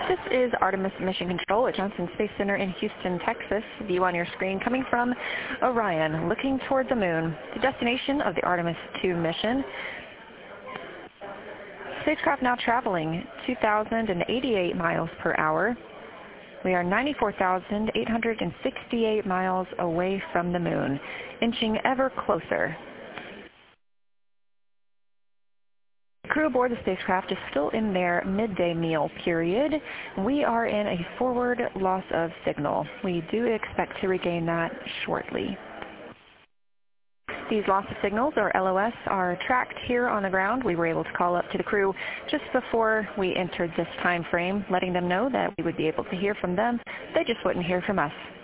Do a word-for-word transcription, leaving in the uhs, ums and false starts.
This is Artemis Mission Control at Johnson Space Center in Houston, Texas. View on your screen coming from Orion, looking toward the moon. The destination of the Artemis two mission. Spacecraft now traveling two thousand eighty-eight miles per hour. We are ninety-four thousand eight hundred sixty-eight miles away from the moon, inching ever closer. The crew aboard the spacecraft is still in their midday meal period. We are in a forward loss of signal. We do expect to regain that shortly. These loss of signals, or L O S, are tracked here on the ground. We were able to call up to the crew just before we entered this time frame, letting them know that we would be able to hear from them. They just wouldn't hear from us.